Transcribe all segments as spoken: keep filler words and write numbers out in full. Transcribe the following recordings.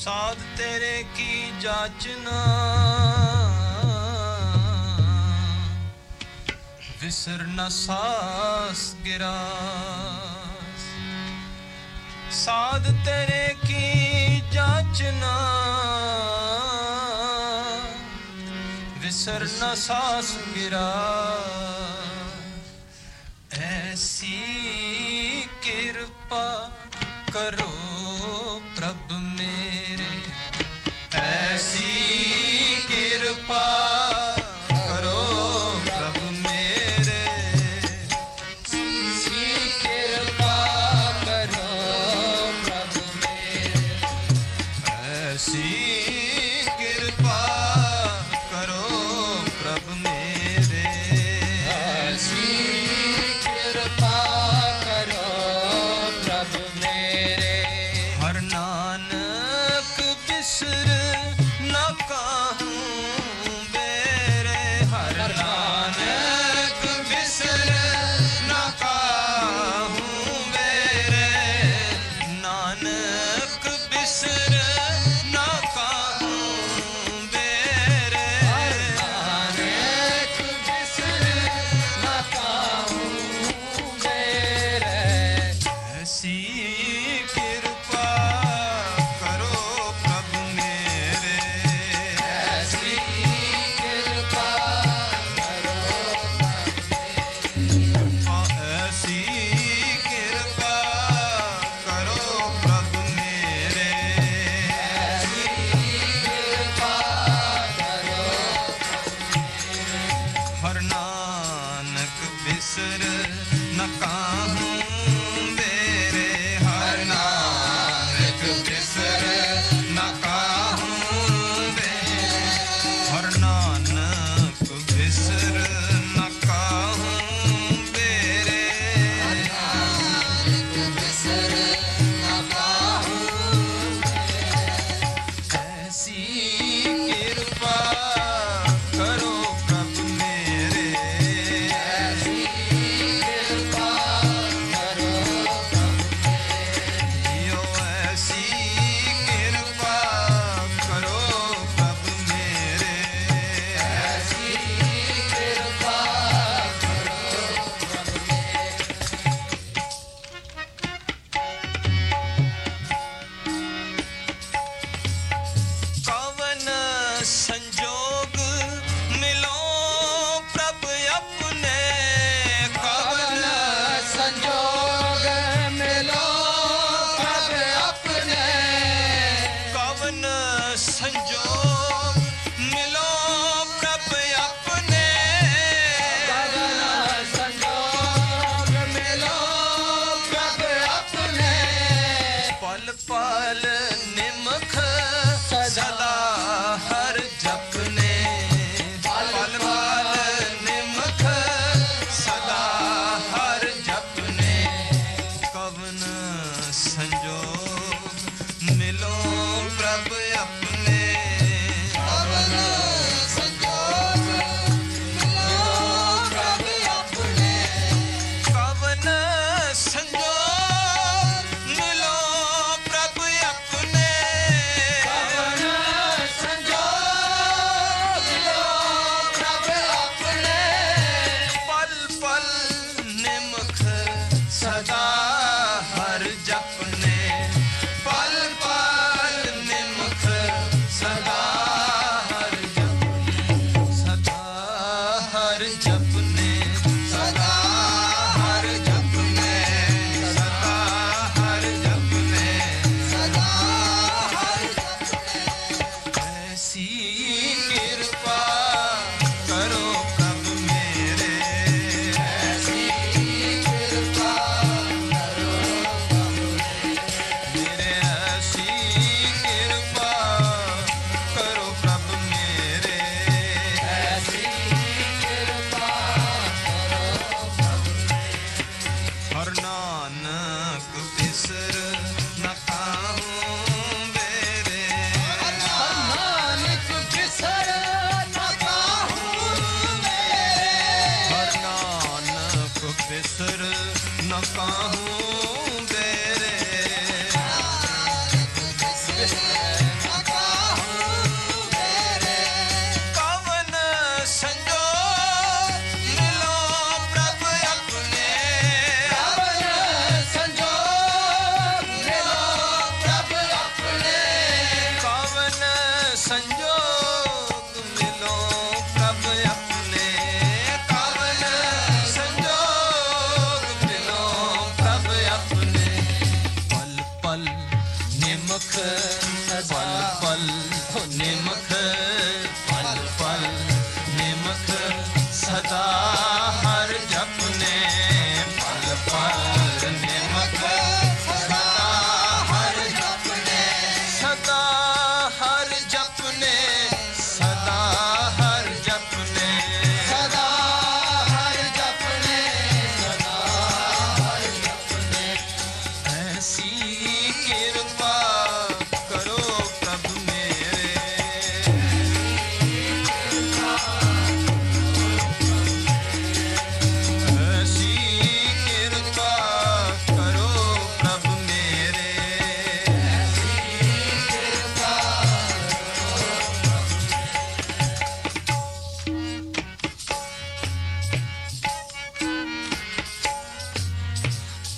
साध तेरे की जाचना विसर न सास गिरास। साध तेरे की जाचना विसर न सास गिरास। ऐसी कृपा करो प्रभु मेरे, ऐसी कृपा करो प्रभु मेरे, ऐसी कृपा करो प्रभु मेरे, ऐसी कृपा करो प्रभु मेरे, ऐसी कृपा करो प्रभु मेरे। हर नानक बिसर न काहूँ बेरे, हर नानक बिसर न काहूँ बेरे, नानक बिसर न काहूँ बेरे, नानक बिसर न काहूँ बेरे। ऐसी कृपा करो प्रभु मेरे, ऐसी कृपा करो ऐसी कृपा करो प्रभु मेरे, ऐसी कृपा करो। हर नानक बिसर न काहूँ बेरे, हर नानक बिसर न काहूँ बेरे, हर नानक बिसर न काहूँ बेरे, हर नानक बिसर न काहूँ बेरे। ऐसी कृपा करो प्रभु मेरे, ऐसी कृपा करो प्रभु मेरे, यो ऐसी कृपा करो प्रभु मेरे, ऐसी कृपा करो प्रभु मेरे। कवन संजोग मिलो प्रभु अपने, कवन संजोग मिलो प्रभु अपने, कवन संजोग मिलो प्रभु अपने, कवन संजोग मिलो प्रभु अपने। पल पल निमख सदा हर जपने, पल पल निमख सदा हर जपने। कवन संजोग मिलो प्रभु अपने, कवन संजोग मिलो प्रभु अपने, कवन संजोग मिलो प्रभु अपने, कवन संजोग मिलो प्रभु अपने। पल पल निमख सदा हर जपने, पल पल निमख सदा हर जपने, सदा हर जपने, सदा हर जपने, सदा हर जपने, सदा हर जपने। ऐसी कृपा करो प्रभु मेरे, ऐसी कृपा करो प्रभु मेरे, ऐसी कृपा करो प्रभु मेरे, ऐसी कृपा करो प्रभु मेरे। हर नानक बिसर न काहूँ बेरे, हर नानक बिसर न काहूँ बेरे, हर नानक बिसर न काहूँ बेरे,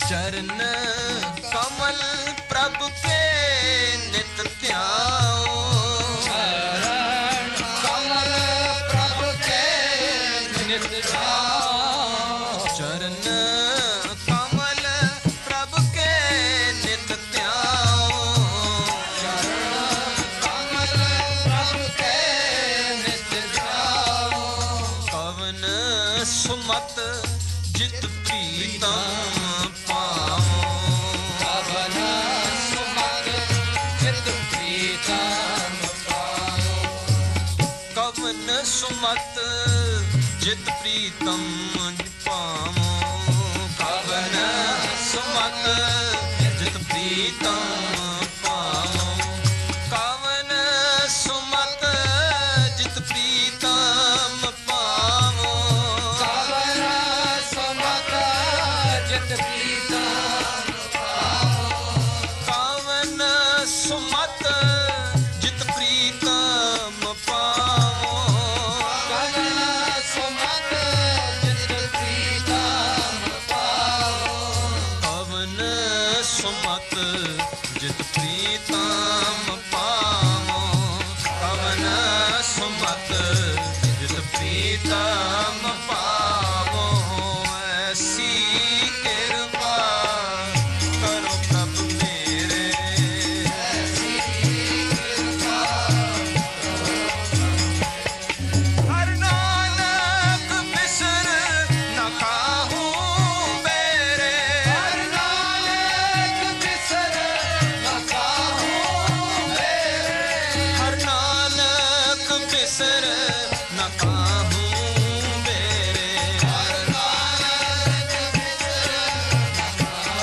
चरण कमल प्रभु के नित ध्याओ, चरण कमल प्रभु के नित ध्याओ, चरण कमल प्रभु के नित ध्याओ, चरण कमल प्रभु के नित ध्याओ, कवन सुमत जित प्रीतम पाओ, कवन सुमत जित प्रीतम पाओ, कवन सुमत जित प्रीतम पाओ, कवन सुमत जित प्रीतम पाओ, कवन सुमत जित प्रीतम पाओ, कवन सुमत जित प्रीतम पाओ, कवन सुमत जित प्रीतम पाओ, कवन सुमत जित प्रीतम पाओ, कवन सुमत जित प्रीतम पाओ, कवन सुमत जित प्रीतम पाओ, ऐसी कृपा करो प्रभु मेरे, हर नानक बिसर न काहूँ मेरे, हर नानक बिसर न काहूँ मेरे, हर नानक बिसर न काहूँ मेरे, हर नानक बिसर न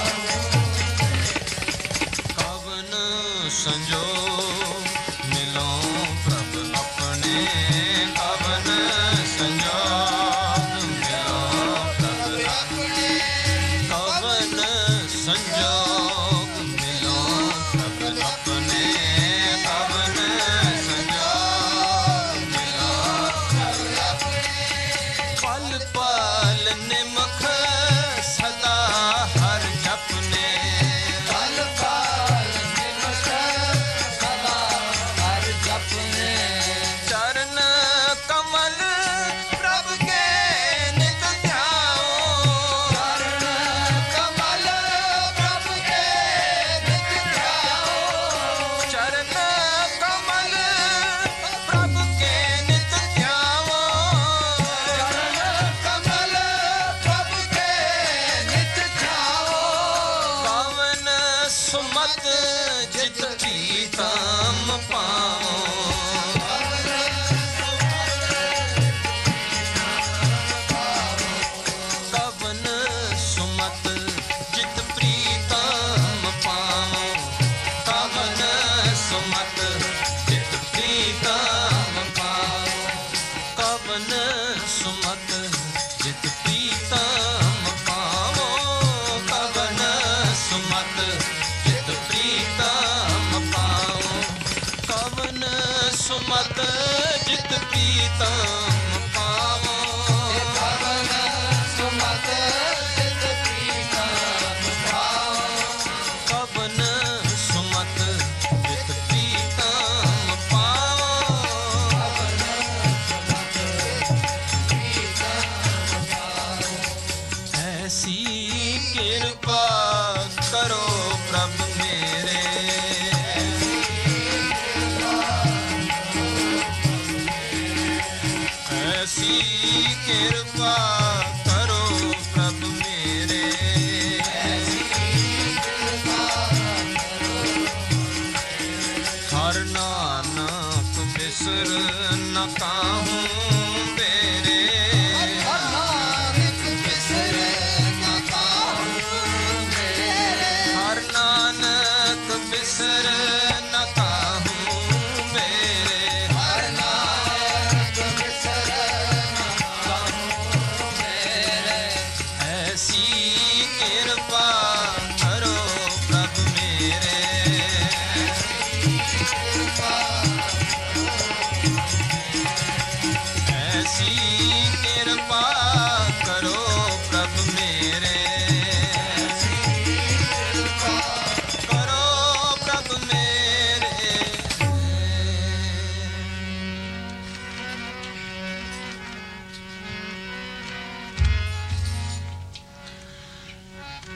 कवन संजोग मिलो प्रभु अपने, कवन संजोग मिलो प्रभु अपने, कवन संजोग मिलो प्रभु अपने, कवन संजोग मिलो प्रभु अपने, पल पल निमख सदा हर जपने, पल पल निमख सदा हर जपने, चरण कमल प्रभु के नित ध्याओ, चरण कमल प्रभु के नित ध्याओ, चरण कमल प्रभु के नित ध्याओ, चरण कमल प्रभु के नित ध्याओ, कवन सुमत जित प्रीतम पाओ, कवन सुमत जित प्रीतम पाओ, कवन सुमत जित प्रीतम पाओ, कवन सुमत जित प्रीतम पाओ, कवन सुमत जित प्रीतम पाओ, कवन सुमत जित प्रीतम पाओ, कवन सुमत जित प्रीतम पाओ, कवन सुमत जित प्रीतम पाओ, ऐसी कृपा करो प्रभु मेरे, ऐसी कृपा करो प्रभु मेरे, हर नानक बिसर न काहूँ मेरे, हर नानक बिसर न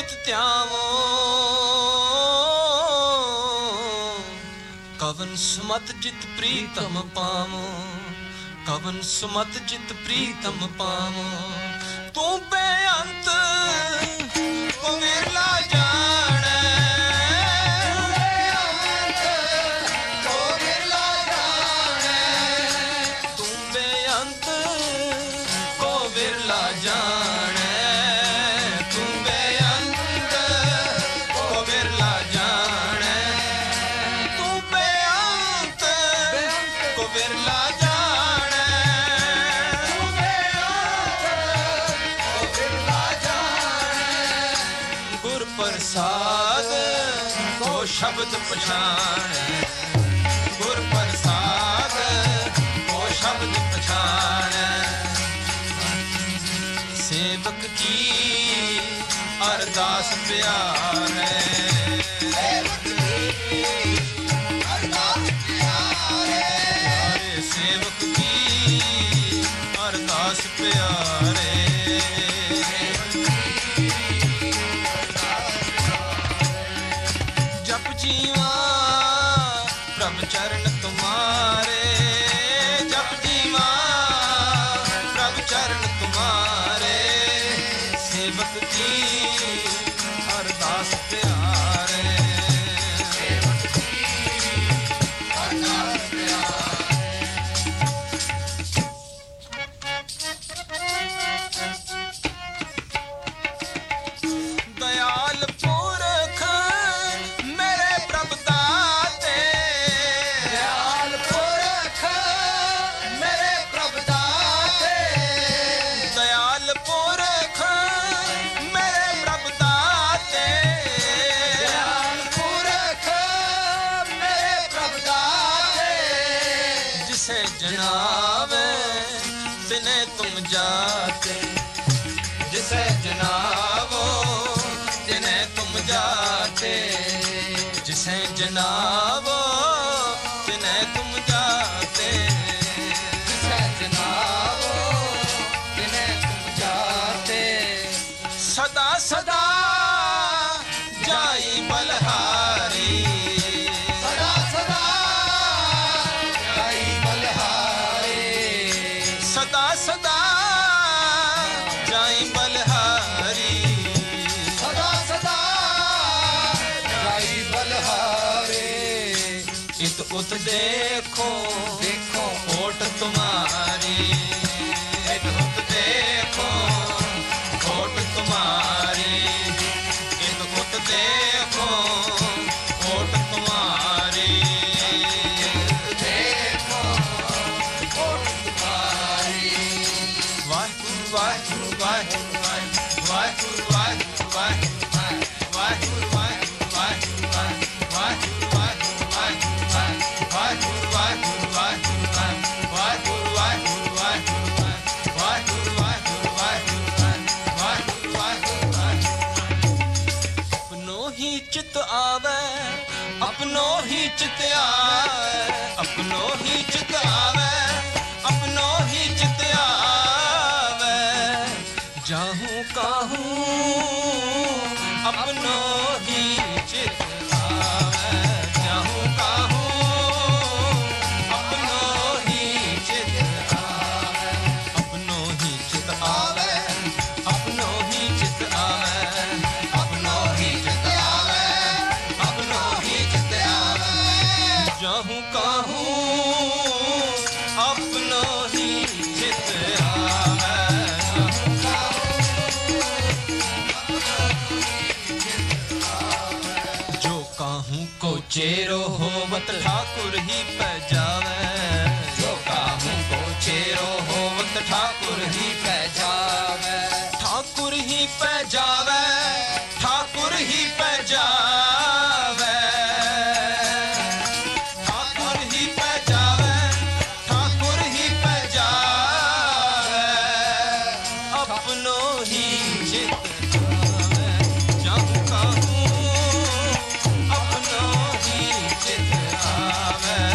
ਨਿਤ ਧਿਆਵੋ ਕਵਨ ਸੁਮਤ ਜਿਤ ਪ੍ਰੀਤਮ ਪਾਵੋ ਕਵਨ ਸੁਮਤ ਜਿਤ ਪ੍ਰੀਤਮ ਪਾਵੋ ਤੂੰ ਬੇਅੰਤ ਕੋ ਵਿਰਲਾ ਜਾਣੈ ਪ੍ਰਸਾਦ ਕੋ ਸ਼ਬਦ ਪਛਾਣੈ ਗੁਰ ਪ੍ਰਸਾਦ ਕੋ ਸ਼ਬਦ ਪਛਾਣੈ ਸੇਵਕ ਕੀ ਅਰਦਾਸ ਪਿਆਰੈ ਸੇਵਕ ਕੀ ਅਰਦਾਸ ਪਿਆਰੈ ਸੇਵਕ ਕੀ ਅਰਦਾਸ ਪਿਆਰੈ चरण तुम्हारे जप जीवा प्रभ चरण तुम्हारे सेवक की अरदास प्यारे सेवक की अरदास प्यारे दयाल पुरख मेरे प्रभ दाते जनावे तिने तुम जाते जिसे जनावो तिने तुम जाते जिसे जनावो तिने तुम जाते जिसे जनावो तिने तुम जाते सदा सदा जाई बलहारी सदा सदा जाई बलहारी सदा सदा जाई बलहारी इत उत देखो देखो ओट तुम्हारी इत उत देखो ओट तुम्हारी इत उत देखो ओट तुम्हारी वाहिगुरू वाहिगुरू वाहिगुरू वाहिगुरू वाहिगुरू वाहिगुरू वाहिगुरू वाहिगुरू वाहिगुरू वाहिगुरू वाहिगुरू वाहिगुरू वाहिगुरू वाहिगुरू वाहिगुरू वाहिगुरू वाहिगुरू अपनो ही चित आवे अपनो ही चित आवे अपनो ही चित आवे अपनो ही चित आवे जाहूं काहूं अपनो ही चित आवे जाहूं काहूं अपनो ही चित आवे अपनो ही चित आवे अपनो ही चित आवे अपनो ही चित आवे अपनो ही चित आवे जाहूं काहूं अपनो ही चित आवे को चेरो होवत ठाकुर ही पै जावे जो काहू को चेरो होवत ठाकुर ही पै जावे ठाकुर ही पै जावे ठाकुर ही पै जावे ठाकुर ही पै जावे ठाकुर ही पै जावे अपनो ही चित आवे जाहूं काहूं अपनो ही चित आवे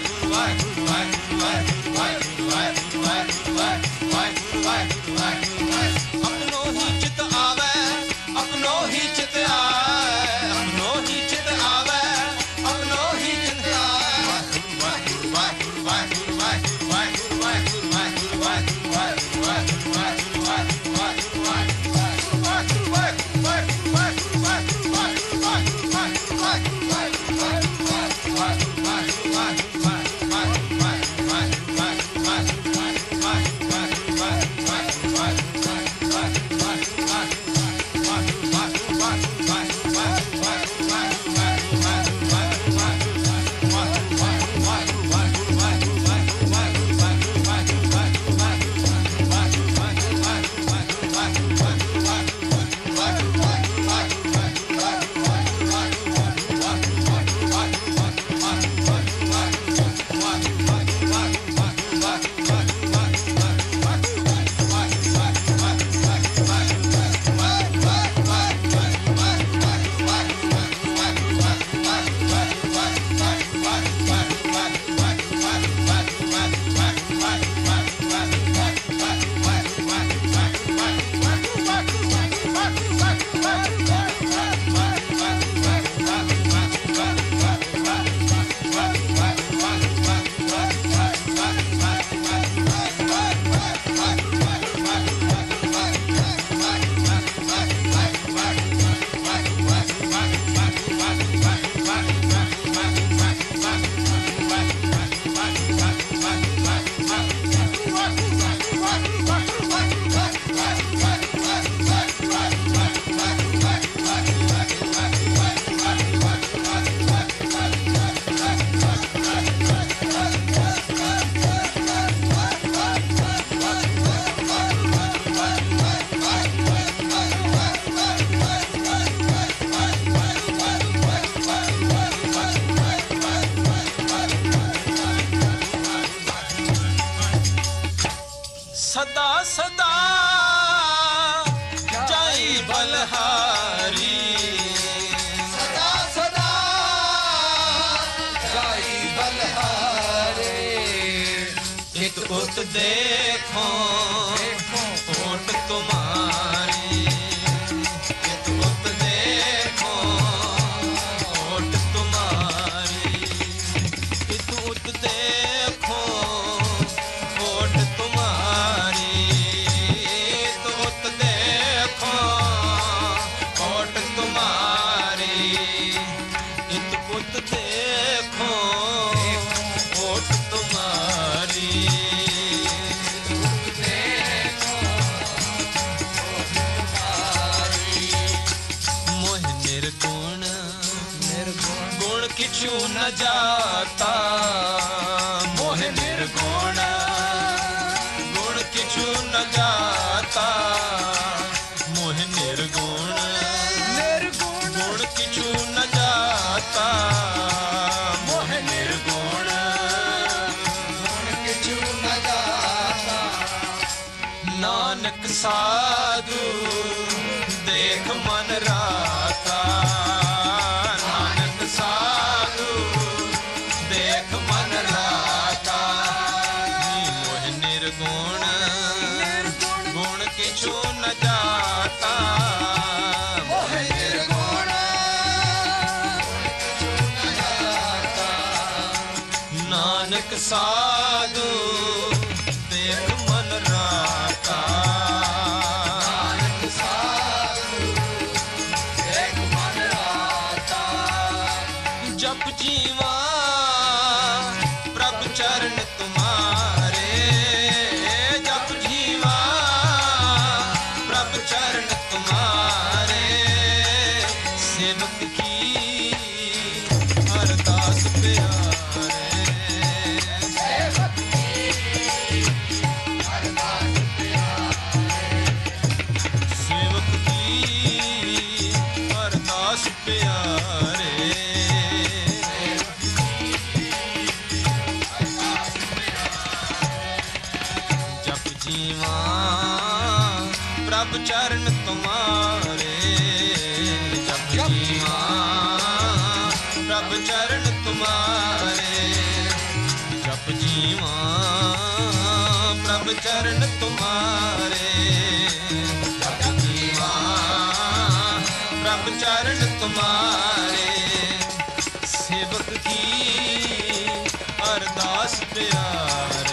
सदा सदा जाई बलहारी, सदा सदा जाई बलहारे। इत उत देखो ओट तुम्हारी, इत उत देखो ओट तुम्हारी, इत उत देखो ओट तुम्हारी, इत उत देखो ओट तुम्हारी, इत उत देखो ओट तुम्हारी। मोह निर्गुण गुण किछु न जाता, मोह निर्गुण गुण किछु न जाता, मोह निर्गुण गुण किछु न जाता, मोह निर्गुण किछु न जाता। नानक साधु देख मन राता, नानक साधु देख मन राता। मोह निर्गुण गुण किछु न जाता, मोह निर्गुण नानक साधु देख मन राता, नानक साधु देख मन राता। जप जीवा प्रभु चरण तुम्हारे, जप जीवा प्रभु चरण तुम्हारे। सेवक की अरदास प्यारे, सेवक की अरदास प्यारे। सेवक की अरदास प्यारे। जप जीवा प्रभु चरण तुम्हारे, जप जीवा प्रभु चरण तुम्हारे। कीवा प्रभ चरण तुम्हारे, जग कीवा प्रभ चरण तुम्हारे, सेवक की अरदास प्यारे।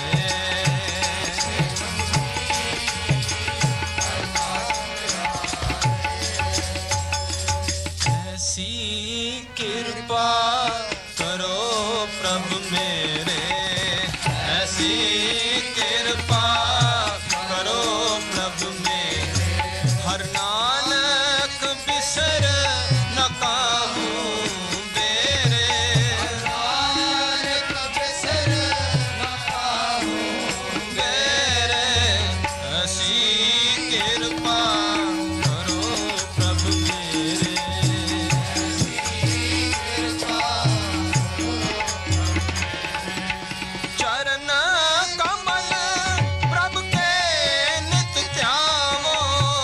ऐसी कृपा करो प्रभु मेरे, ऐसी कृपा करो प्रभु मेरे, हर नानक बिसर न काहू बेरे, नानक बिसर न काहू बेरे, ऐसी कृपा करो प्रभु मेरे। चरण कमल प्रभु के नित ध्यावो,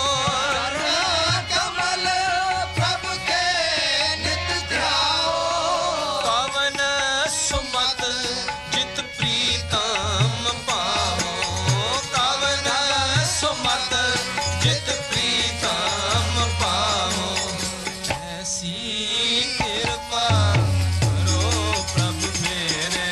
कमल प्रभु के नित ध्याओ, कवन सुमत जित प्रीतम पावो, कवन सुमत जित प्रीतम पावो, ऐसी कृपा करो प्रभु मेरे,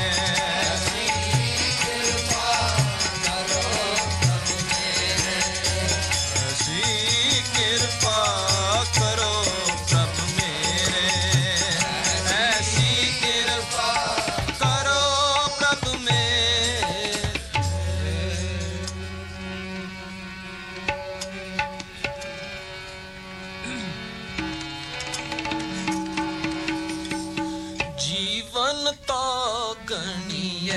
ऐसी कृपा करो प्रभु मेरे, ऐसी कृपा करो प्रभु मेरे। जीवन तो गणीय,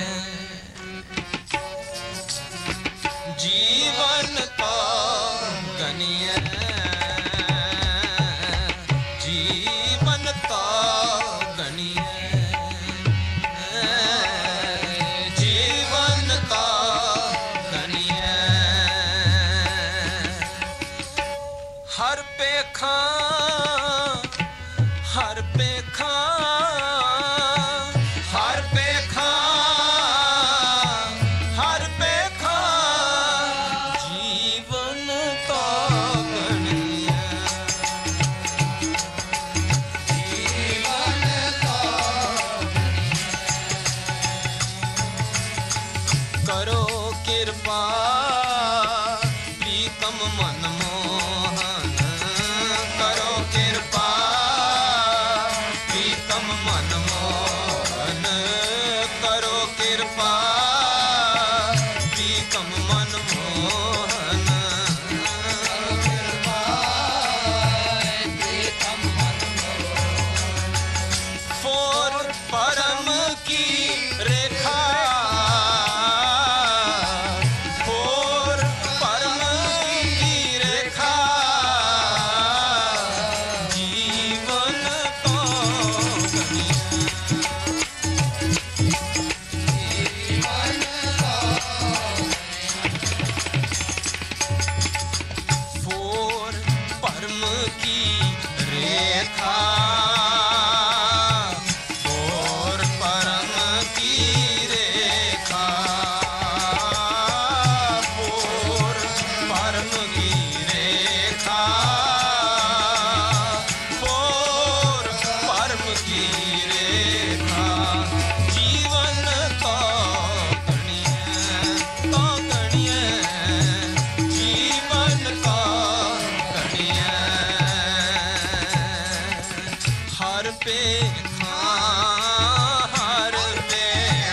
जीवन तो गणीय, जीवन तो गणीय, जीवन तो गणीय, हर पेखा हर पेखा हर पेखा हर पेखा जीवन तो गणीय, जीवन तो करो कृपा प्रीतम मन मोहन, करो कृपा प्रीतम मन मोहन, करो कृपा प्रीतम मन मोहन, प्रीतम मन फोर परम की रेखा, फोर परम की रेखा, जीवन तो गणीय, फोर परम की रेखा, फोर परम की रेखा, फोर परम की रेखा, फोर परम की रेखा, जीवन तो गणीय, तो गणीय, जीवन तो गणीय, हर पे हर पे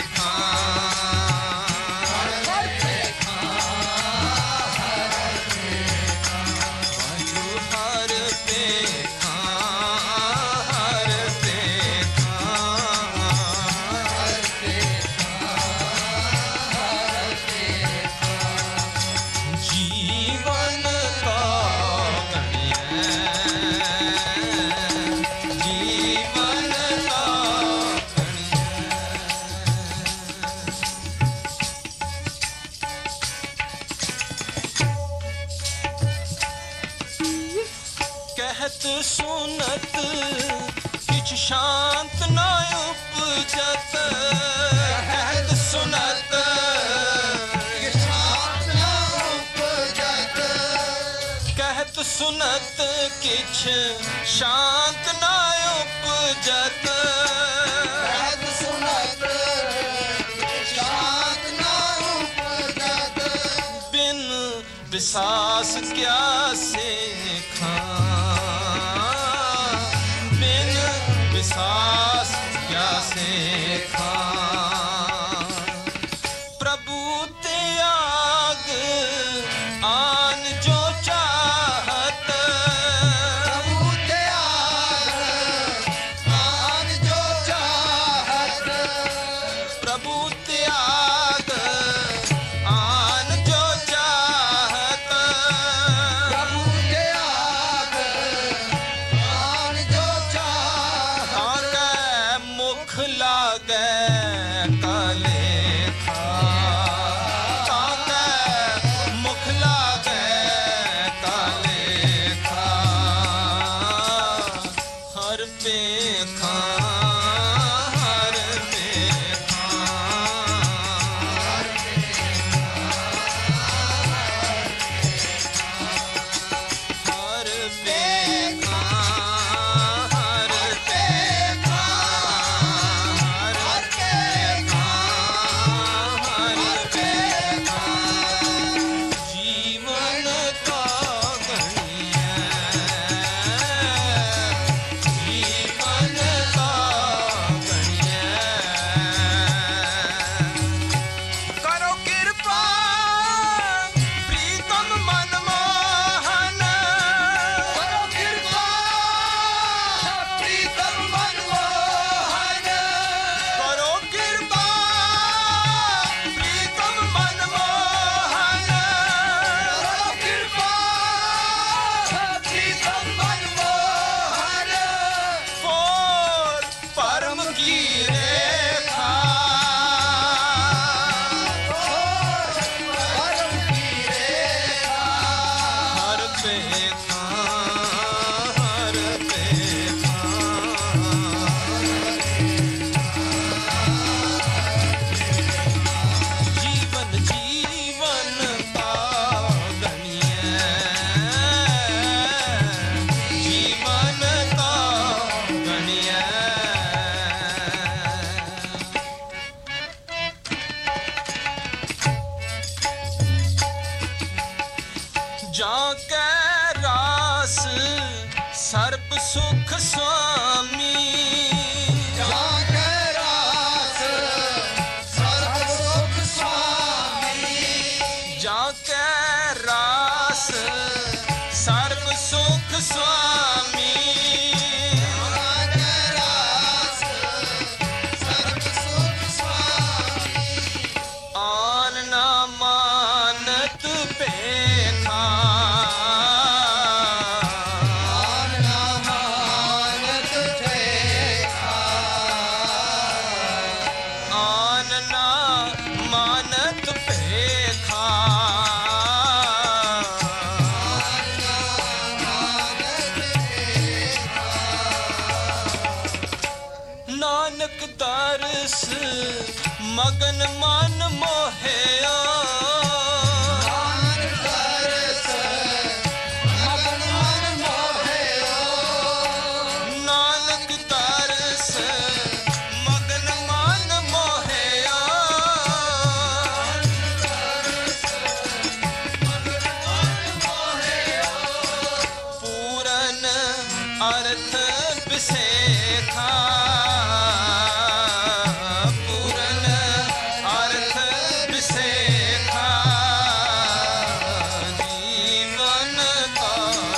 हर पे हर पे जीवन का कहत सुनत किछ शांत न उपजत, कहत सुनत सुनत किछ शांत ना उपजत सहज सुनत शांत ना उपजत बिन विसास क्या सेखा बिन विसास क्या सेखा प्रभु त्याग आन जो चाहत प्रभु त्याग आन जो चाहत प्रभु त्याग आन जो चाहत प्रभु त्याग आन जो चाहत ताके मुख लागे कलेखा ताके मुख लागे कलेखा हर पेखा हर पेखा हर पेखा हर पेखा हर पेखा हर पेखा जीवन का गणिया जीवन का गणिया करो कृपा प्रीतम मनमोहन करो कृपा प्रीतम मनमोहन करो कृपा प्रीतम मनमोहन करो कृपा प्रीतम मनमोहन और परम की रेखा परम की रेखा हर पेखा हर पेखा जीवन जीवन का गणिया जीवन का गणिया जाके रास सर्ब सुख स्वामी जाके रास सर्व सुख स्वामी जाके रास सर्ब सुख स्वामी जाके रास सर्व सुख स्वामी आन ना मानत पेखा आन ना मानत ठेका आन ना मानत पेखा नानक दरस मगन मन मोहया नानक दरस मगन मन मोहयो नानक दरस मगन मन मोहया पूरन अर्थ बिसेखा पूरन अर्थ बिसेखा जीवन का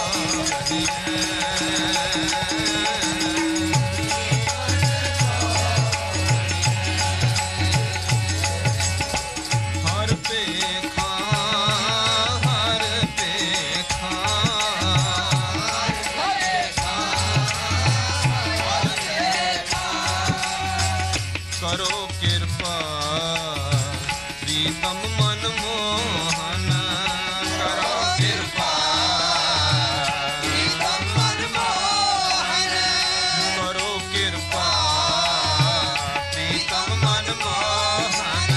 हर पेखा हर पेखा करो कृपा प्रीतम मनमोहन करो कृपा प्रीतम मनमोहन करो कृपा प्रीतम मनमोहन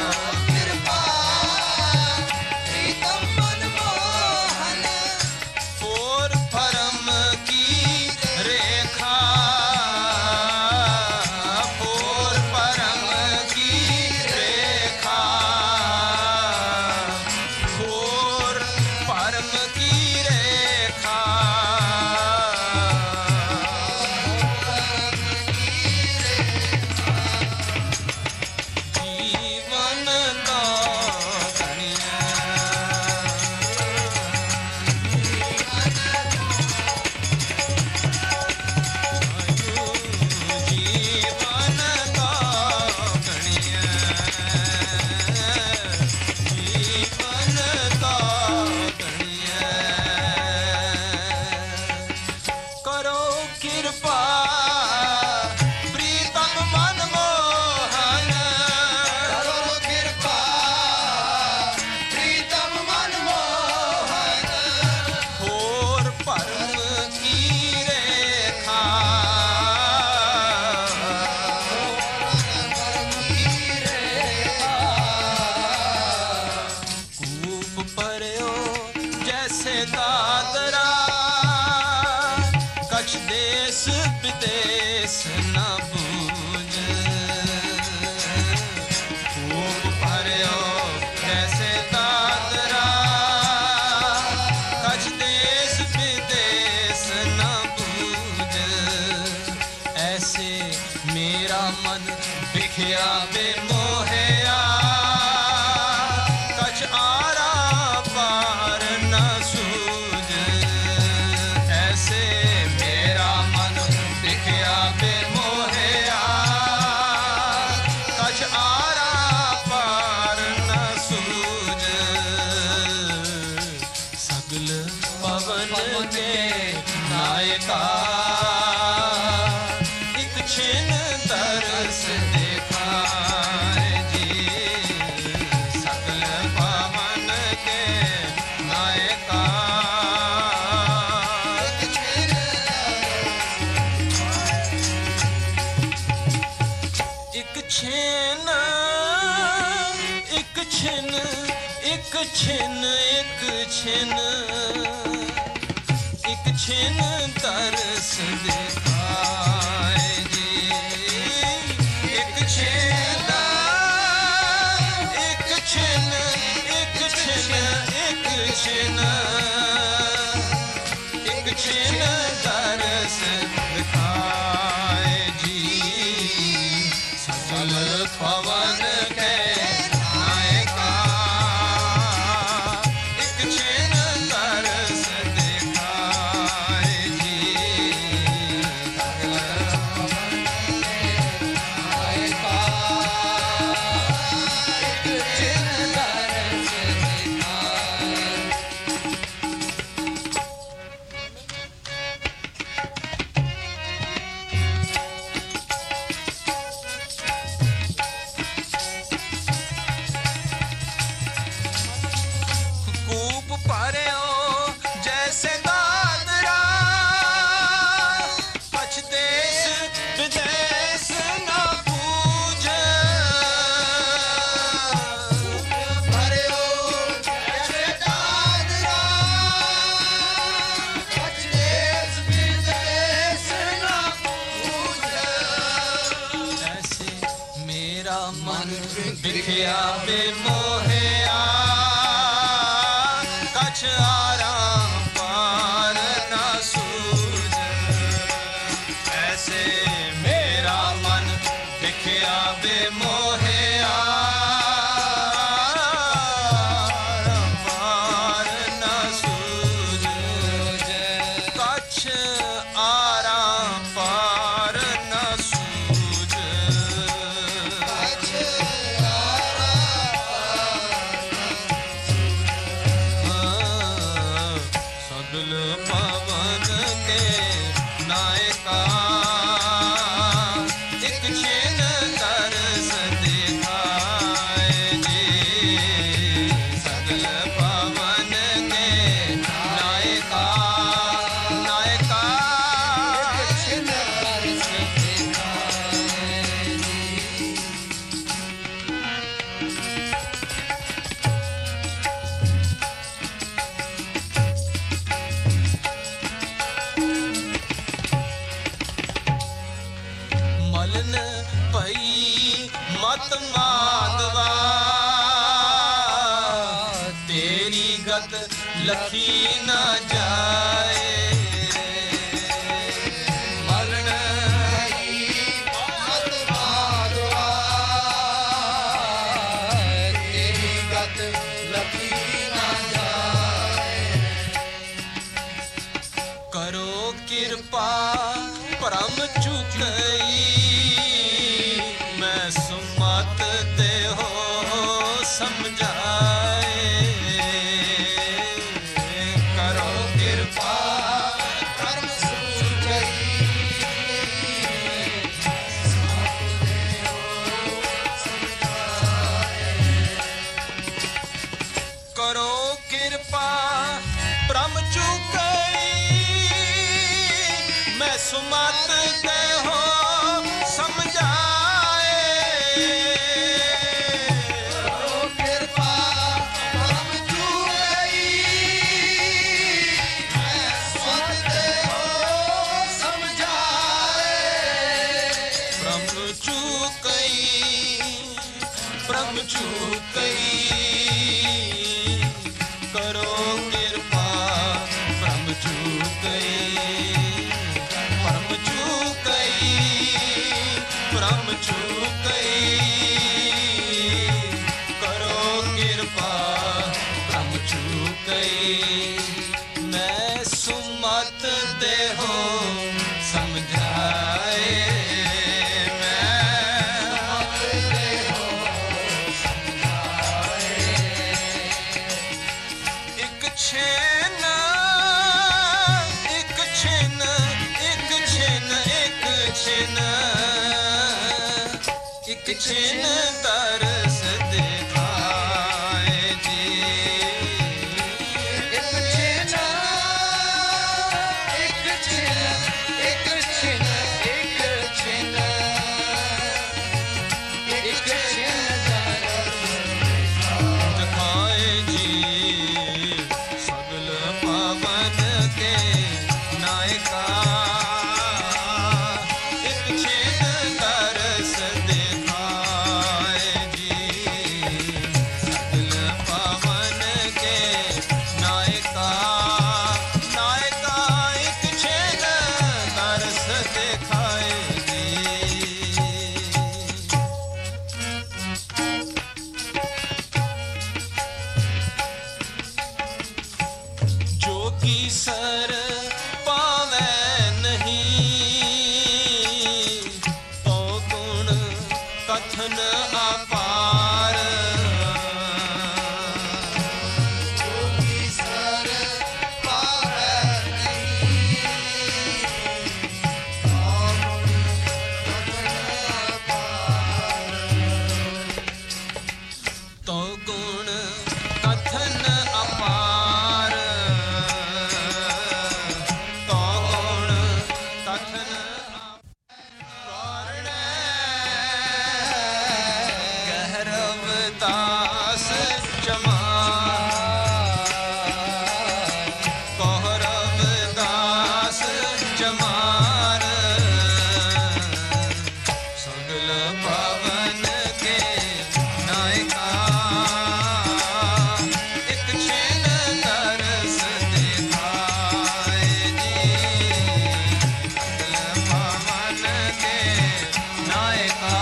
कृपा प्रीतम मनमोहन छिन एक छिन एक छिन एक छिन एक छिन तरस दिखाए जी एक छिन एक छिन एक छिन एक छिन एक छिन तरस दिखाए जी सकल पवन के नायका एक छिन तरस दिखाए जी सकल पवन के नायका एक छिन तरस दिखाए। कूप पारियो जैसे दादरा पछ देश विदेश ना पूज भरियो जैसे दादरा पछ देश विदेश ना पूजा ऐसे मेरा मन बिखया बेमोहया कछ आराम पार ना सूझ ऐसे मेरा मन बिखया बेमोहया पार ना सूझ कछ आराम पार ना सूझ सगल पवन के नायका एक छिन तरस दिखाए जी सगल पवन के नायका नायका एक छिन तरस दिखाए जी मलन पई मत माधवा तेरी गत लखी न जाए मलन पई मत माधवा तेरी गत लखी ना जाए करो कृपा परम चुकई मैं सुमत दे हो समझाए करो कृपा कर्म सूझई करो कृपा परम चुकई मैं सुमत दे हो समझाए करो कृपा परम चुकई मैं सुमत हो समझाए परम चुकई परम चुकई करो कृपा परम चुकई परम चुकई परम चुकई करो कृपा परम चुकई मैं सुमत दे हो समझाए मैं एक छिन एक छिन एक छिन एक छिन एक छिन तरस दिखाए जी एक छिन एक छिन एक छिन एक छिन एक दास जमार कौरव दास जमार सगल भवन के नायका एक छिन तरस दिखाए जी सगल भवन के नायका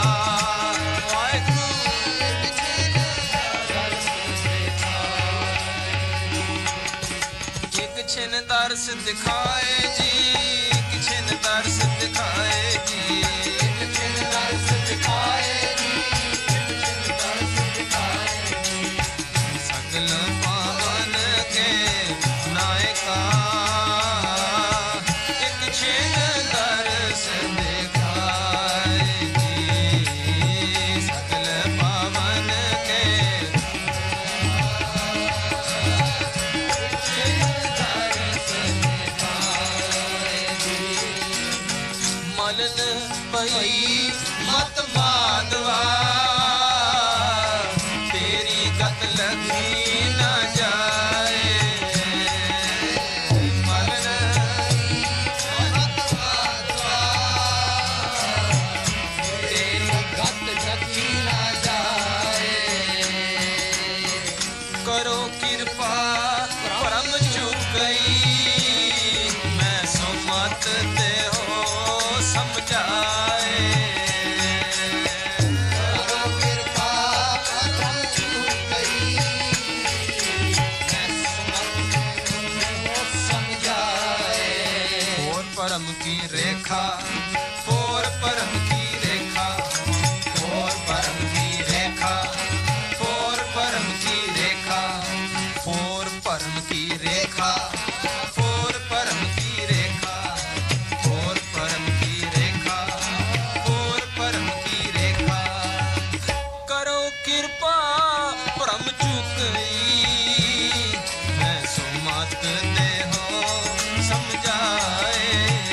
छिन दर्श दिखाए जी छिन दर्श दिखाए जी छिन दर्श दिखाए जी छिन दर्श दिखाए सगल पावन के नायका एक छिन दर्श दिखाए जी सगल पावन के मलन पई मत माधवा तेरी गत लगी न जाए मलन मत माधवा तेरी गत लगी न जाए करो कृपा परम चुकई मैं सुमत ते समझाए करो कृपा परम चुकई मैं सुमत समझाए और परम की रेखा और परम की रेखा और परम की रेखा और परम की रेखा और परम की रेखा और परम की रेखा और परम की रेखा और परम की रेखा करो कृपा परम चुकई मैं सुमत दे हो समझाए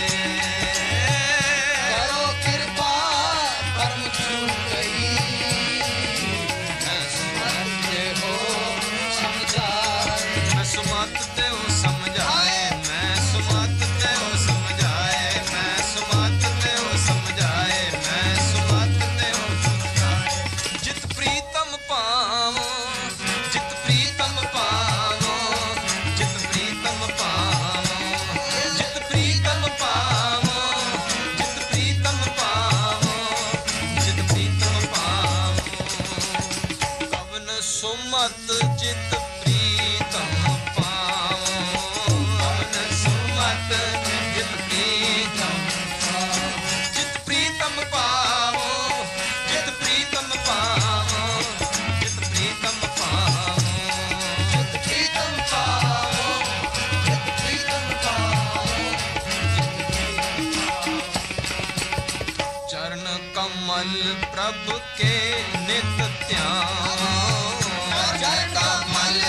करो कृपा परम चुकई मैं सुमत दे हो समझाए मैं सुमत दे हो समझाए मैं सुमत दे हो समझाए मैं सुमत दे हो समझाए मैं सुमत दे हो समझाए जित प्रीतम पावो जित प्रीतम पावो जित प्रीतम पावो जित प्रीतम पावो जित प्रीतम पावो जित प्रीतम पावो कवन सुमत जित प्रीतम पावो कवन सुमत जित प्रीतम जित प्रीतम पावो जित प्रीतम पावो जित प्रीतम पावो जित प्रीतम पावो जित प्रीतम पावो चरण कमल प्रभु के नित्य ध्यान चरण कमल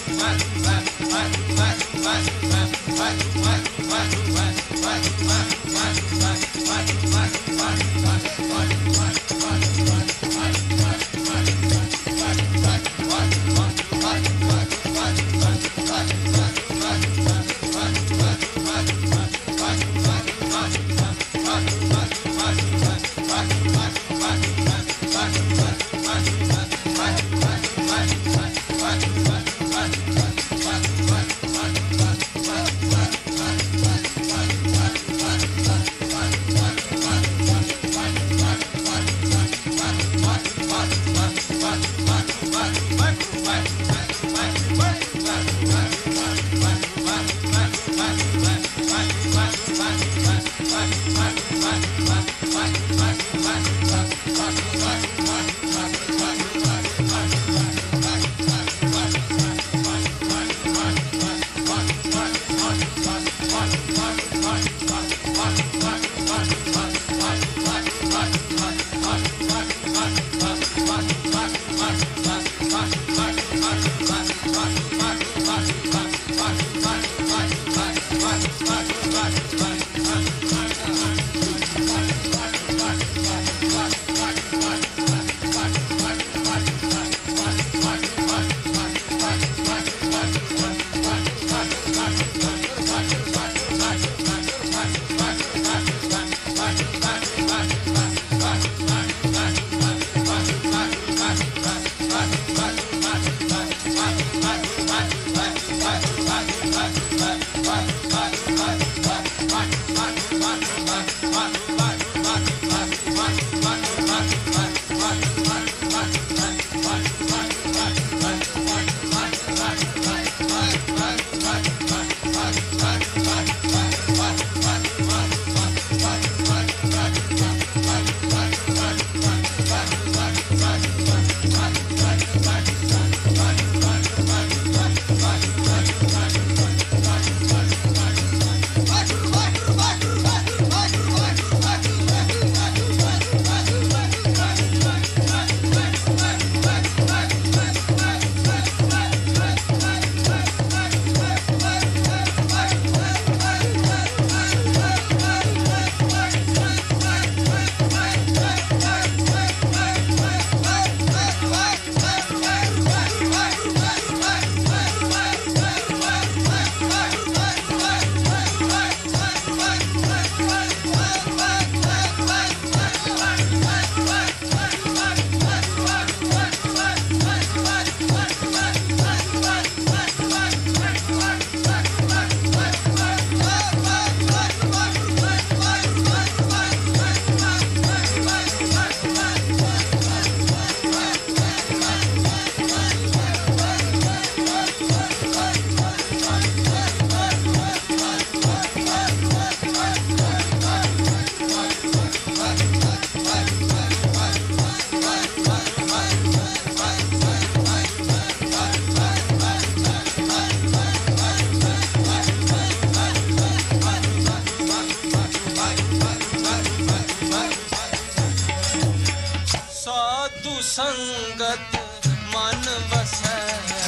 संगत मन बसै,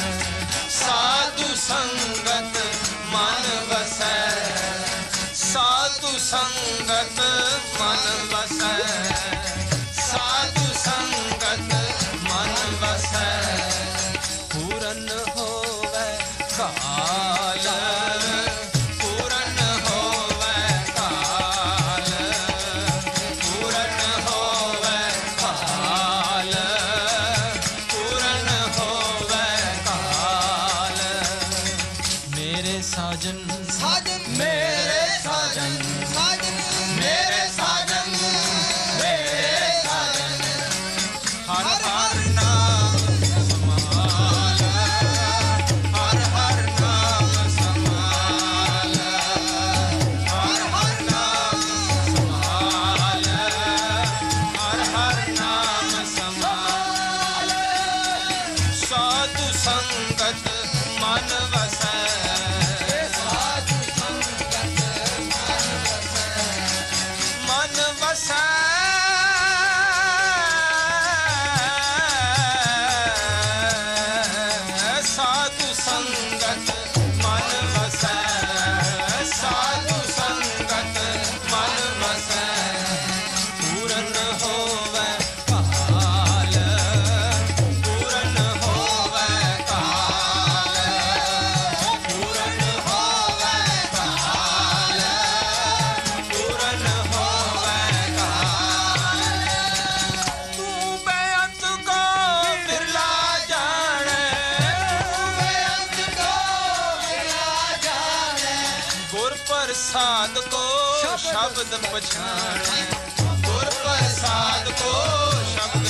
साधु संगत मन बसै, साधु संगत मन बसै, साधु संगत मन बसै, पूरन होवै काल, पूरन होवै काल, पूरन होवै काल, पूरन होवै काल। मेरे साजन साजन मेरे साजन साजन मेरे साजन मेरे साजन, हर हर नाम समाल, हर हर नाम समाल, हर हर नाम समाल, हर हर नाम समाल। साधु संगत मन वसै, साधु संगत मन वसै, साधु संग ਪ੍ਰਸਾਦ ਕੋ ਸ਼ਬਦ ਪਛਾਣੈ ਗੁਰ ਪ੍ਰਸਾਦ ਕੋ ਸ਼ਬਦ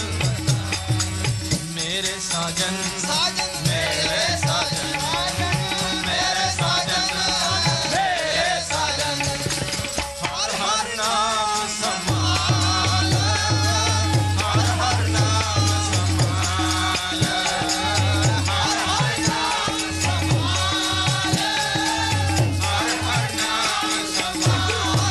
ਮੇਰੇ ਸਾਜਨ ਸਾਜਨ ਮੇਰੇ ਸਾਜਨ ਮੇਰੇ ਸਾਜਨ ਮੇਰੇ ਸਾਜਨ ਹਰ ਹਰ ਨਾਮ ਸਮਾਲ ਹਰ ਹਰ ਨਾਮ ਸਮਾਲ ਹਰ ਹਰ ਨਾਮ ਸਮਾਲ ਹਰ ਹਰ ਨਾਮ ਸਮਾਲ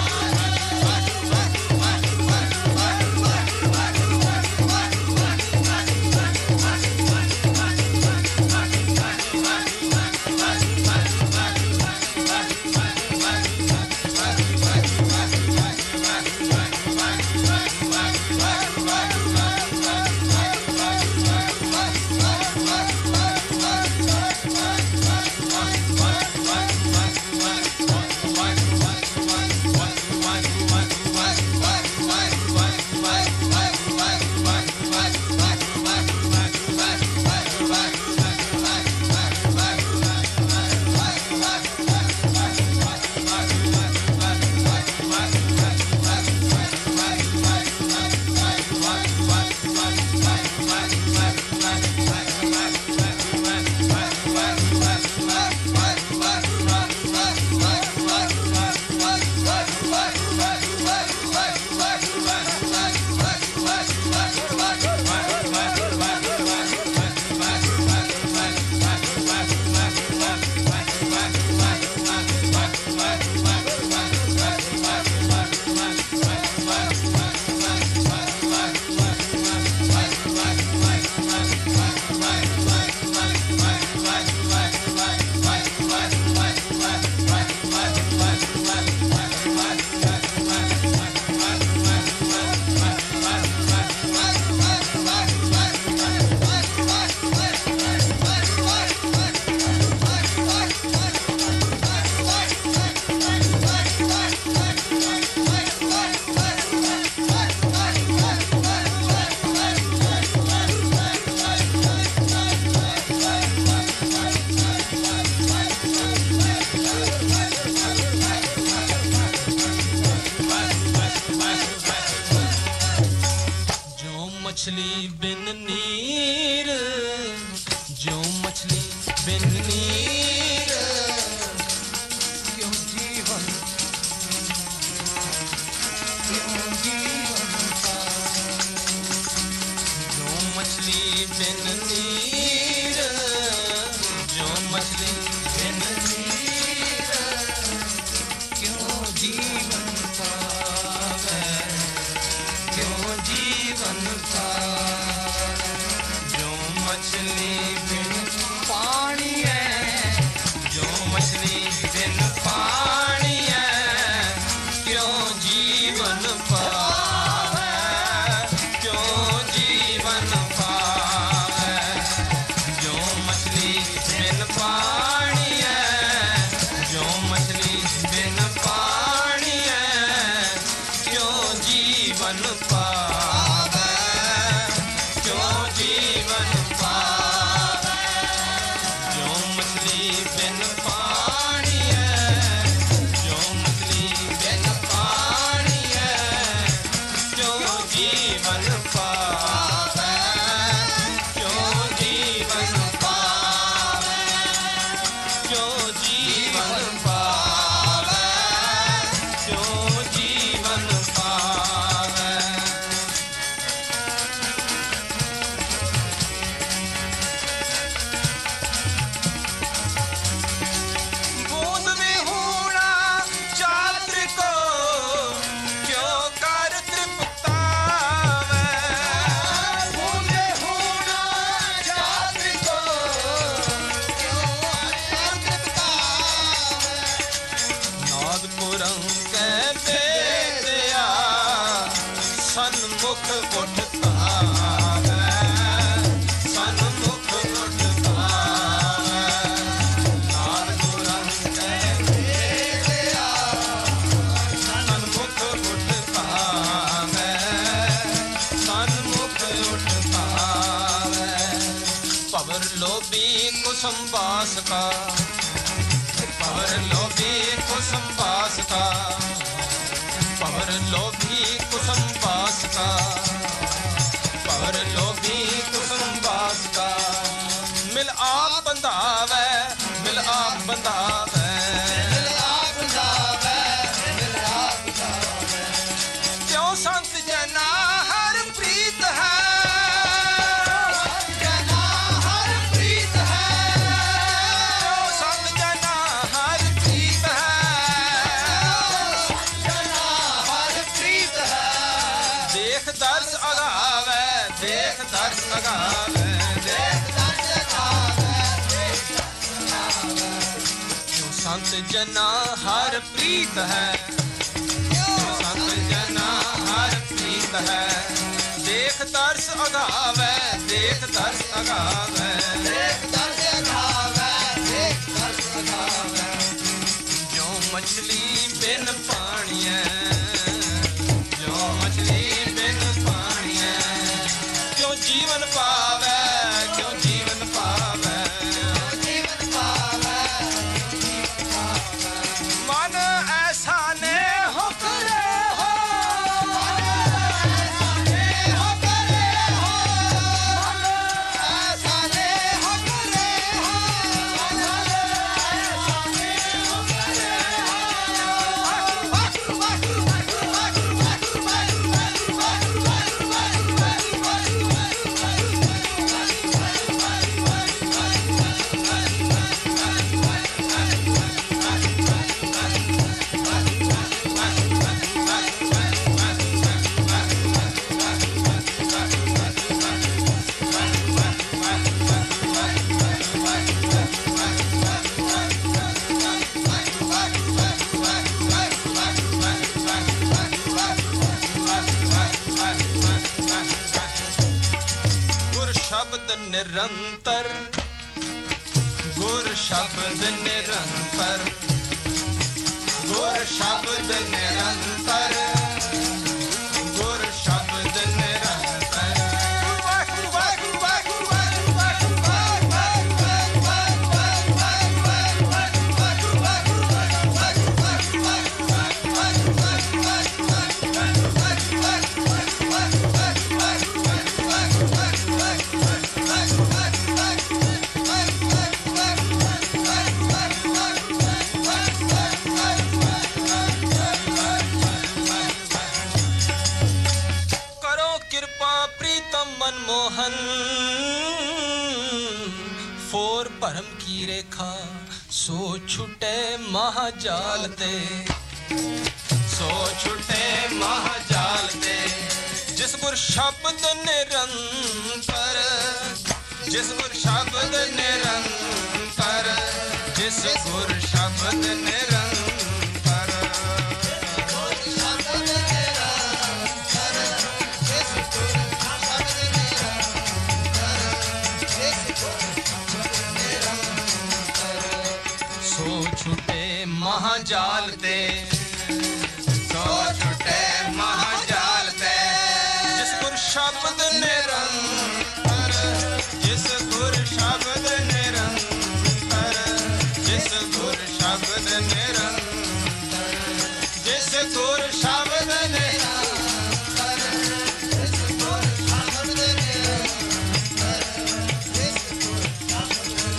मछली बिन नीर जो मछली बिन नीर क्यों जीवन क्यों जीवन का जो मछली बिन नीर जो मछली बिन नीर क्यों जीवन पावे क्यों जीवन पावे जो मछली बिन पानी है जो मछली बिन पानी है क्यों जीवन पावे क्यों जीवन पावे जो मछली बिन पानी है जो मछली बिन पानी है क्यों जीवन पावे क्यों जीवन पावे जो मछली बिन पानी है जो मछली बिन पानी है क्यों जीवन पावे क्यों जीवन पावे क्यों जीवन पावे क्यों जीवन पावे बूंद विहूणा चात्र को क्यों कर तृप्तावे बूंदे होना जाति को क्यों तृप्तावे नागपुरम के बेटिया सन्मुख उठता है सन्मुख उठता है नागपुरम के बेटिया सन्मुख उठता है सन्मुख उठता है पवर लोभी कुसुम बास का पवर लोभी कुसुम बास ਬੰਦਾਵੇ ਕਿਉਂ ਸੰਤ ਜਨਾ ਹਰ ਪ੍ਰੀਤ ਹੈ ਦਰਸ ਅਗਾਵੇ ਦੇਖ ਦਰਸ ਅਗਾਵੇ ਕਿਉਂ ਸੰਤ ਜਨਾ ਹਰ ਪ੍ਰੀਤ ਹੈ ਕਿਉਂ ਸੰਤ ਜਨਾ ਹਰ ਪ੍ਰੀਤ ਹੈ ਦੇਖ ਦਰਸ ਅਗਾਵੇ ਦੇਖ ਦਰਸ ਅਗਾਵੇ ਦੇਖ ਦਰਸ ਅਗਾਵੇ ਦੇਖ ਦਰਸ ਅਗਾਵੇ ਜਿਉਂ ਮਛਲੀ ਬਿਨ ਪਾਣੀਐ ਜਿਉਂ ਮਛਲੀ ਬਿਨ ਪਾਣੀਐ जीवन पावे क्यों जीवन पावे जीवन पावे मन ऐसा ने हो करे हो मन ऐसा ने हो करे हो मन ऐसा ने हो करे हो मन ऐसा ने हो करे हो वाकु वाकु वाकु वाकु वाकु वाकु वाकु निरंतर गुर शब्द निरंतर गुर शब्द निरंतर गुर शब्द निरंतर वाहिगुरू वाहिगुरू वाहिगुरू वाहिगुरू वाहिगुरू मनमोहन फोर भरम की रेखा सो छुटे महाजाल ते सो छुटे महाजाल ते जिस गुर शब्द निरंतर जिस गुर शब्द निरंतर जिस गुर शब्द निरंतर महाजाल ते सो छुटे महाजाल ते जिस गुर शब्द निरंतर जिस गुर शब्द निरंतर जिस गुर शब्द निरंतर जिस गुर शब्द निरंतर जिस गुर शब्द निरंतर जिस गुर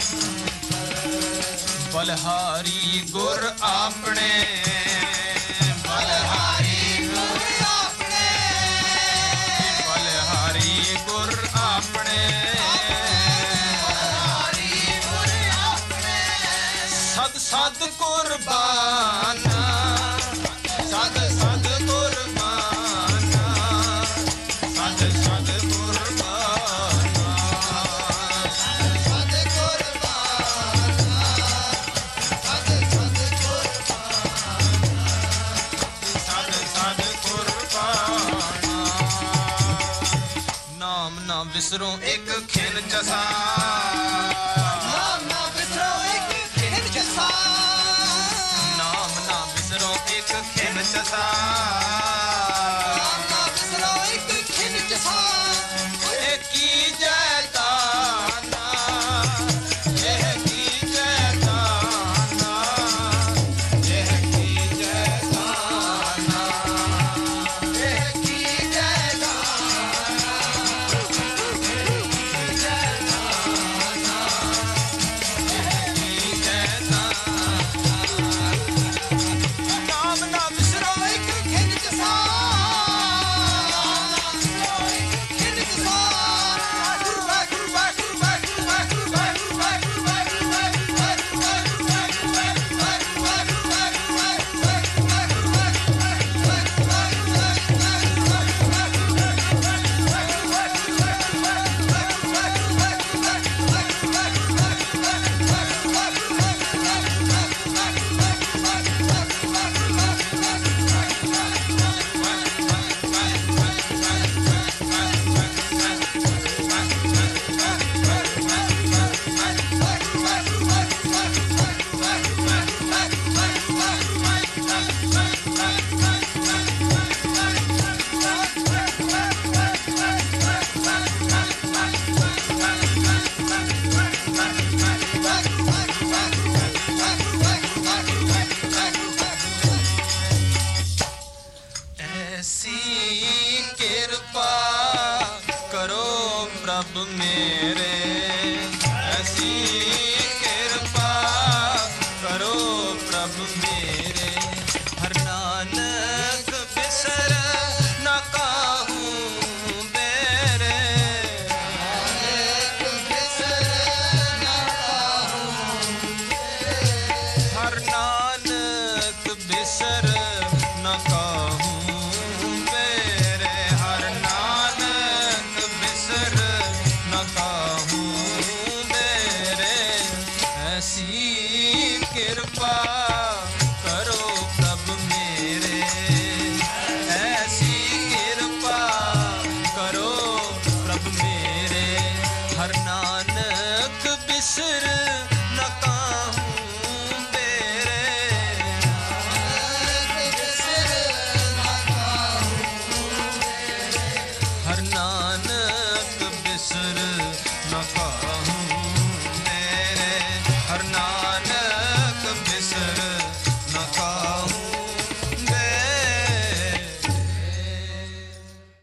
बलहारी गुर आपने बलहारी गुर आपने बलहारी गुर आपने बलहारी गुर आपने सद सद कुर्बाना सद सद कुर्बाना सद सद कुर्बाना सद सद कुर्बाना विसरो एक खेल जसा नाम ना विसरो एक खेल जसा नाम ना विसरो एक खेल जसा नाम ना विसरो एक खेल जसा एक की जय दाना यह की जय दाना यह की जय दाना यह की जय दाना हर नाम